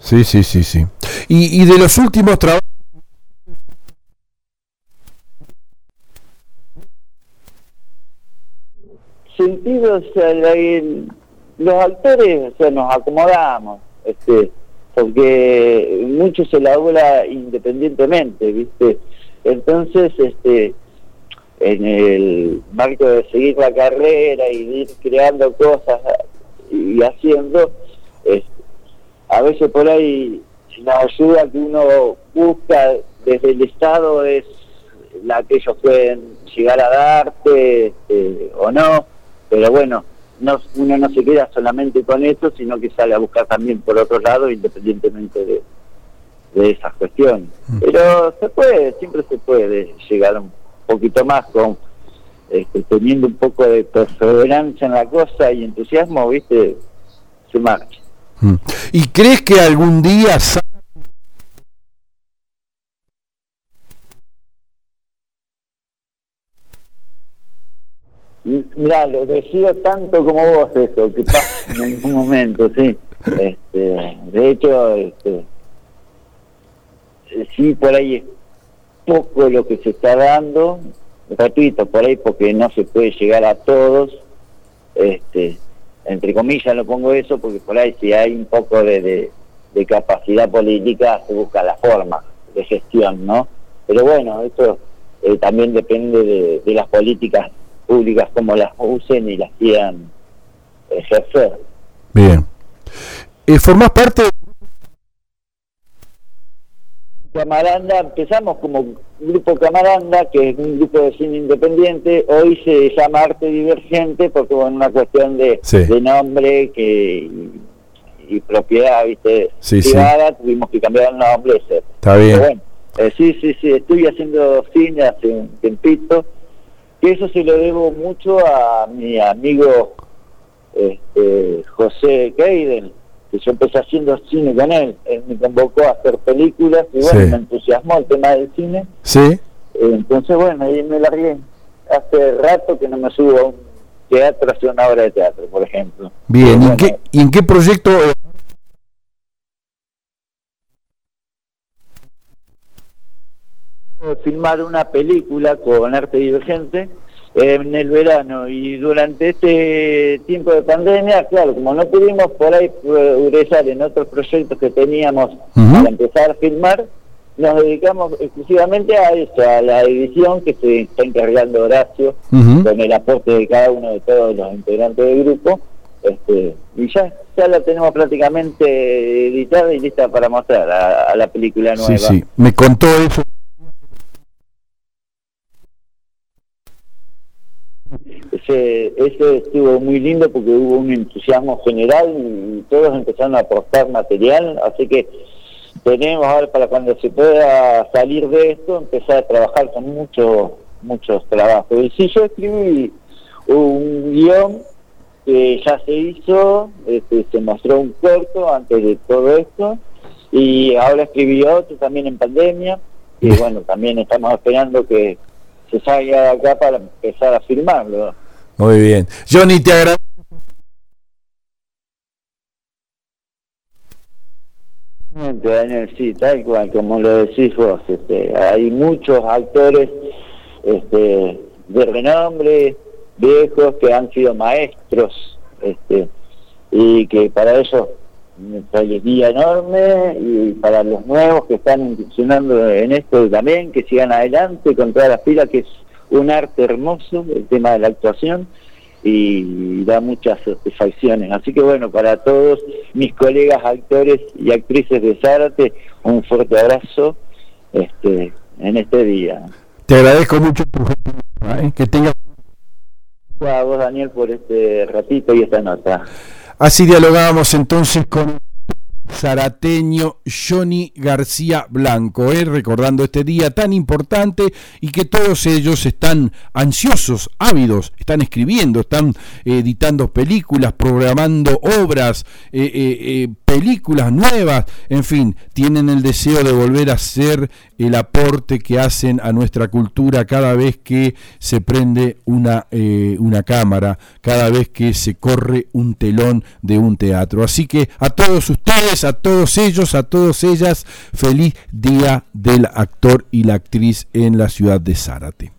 Sí, sí, sí, sí. Y de los últimos trabajos. Sentidos, los actores, o sea, nos acomodamos, porque mucho se labora independientemente, ¿viste? Entonces, en el marco de seguir la carrera y de ir creando cosas y haciendo, a veces por ahí la ayuda que uno busca desde el Estado es la que ellos pueden llegar a darte o no, pero bueno, uno no se queda solamente con eso, sino que sale a buscar también por otro lado, independientemente de esas cuestiones. Pero siempre se puede llegar un poquito más con teniendo un poco de perseverancia en la cosa y entusiasmo, ¿viste? Se marcha. ¿Y crees que algún día Mirá, lo deseo tanto como vos eso, que pasa en algún momento, sí. De hecho, sí, por ahí es poco lo que se está dando, repito, por ahí porque no se puede llegar a todos, entre comillas lo pongo eso, porque por ahí si hay un poco de capacidad política se busca la forma de gestión, ¿no? Pero bueno, eso también depende de las políticas públicas, como las usen y las quieran ejercer. Bien. ¿Formás parte de Camaranda? Empezamos como Grupo Camaranda, que es un grupo de cine independiente. Hoy se llama Arte Divergente porque bueno, una cuestión de nombre y propiedad, ¿viste? Privada, tuvimos que cambiar el nombre. Está bien. Pero bueno, sí, estoy haciendo cine hace un tiempito, que eso se lo debo mucho a mi amigo José Keiden, que yo empecé haciendo cine con él me convocó a hacer películas y bueno, me entusiasmó el tema del cine. Entonces bueno, ahí me largué. Hace rato que no me subo a un teatro a hacer una obra de teatro, por ejemplo. Bien, ¿y en qué proyecto? Filmar una película con Arte Divergente en el verano, y durante este tiempo de pandemia, claro, como no pudimos por ahí progresar en otros proyectos que teníamos para empezar a filmar, nos dedicamos exclusivamente a eso, a la edición que se está encargando Horacio, con el aporte de cada uno de todos los integrantes del grupo, y ya la tenemos prácticamente editada y lista para mostrar a la película nueva. Sí, me contó eso. Ese estuvo muy lindo porque hubo un entusiasmo general y todos empezaron a aportar material, así que tenemos ahora, para cuando se pueda salir de esto, empezar a trabajar con muchos trabajos. Y sí, yo escribí un guión que ya se hizo, se mostró un corto antes de todo esto, y ahora escribí otro también en pandemia, y bueno, también estamos esperando que se salga de acá para empezar a filmarlo. Muy bien. Johnny, te agradezco. Daniel, sí, tal cual, como lo decís vos, hay muchos actores de renombre, viejos, que han sido maestros, y que para ellos una alegría enorme, y para los nuevos que están incursionando en esto también, que sigan adelante con todas las pilas, que es un arte hermoso el tema de la actuación y da muchas satisfacciones. Así que bueno, para todos mis colegas actores y actrices de Zárate, un fuerte abrazo en este día. Te agradezco mucho que tengas a vos, Daniel, por este ratito y esta nota. Así dialogábamos entonces con zarateño Johnny García Blanco, recordando este día tan importante, y que todos ellos están ansiosos, ávidos, están escribiendo, están editando películas, programando obras, películas nuevas, en fin, tienen el deseo de volver a hacer el aporte que hacen a nuestra cultura cada vez que se prende una cámara, cada vez que se corre un telón de un teatro. Así que a todos ustedes ustedes, a todos ellos, a todas ellas, feliz Día del Actor y la Actriz en la ciudad de Zárate.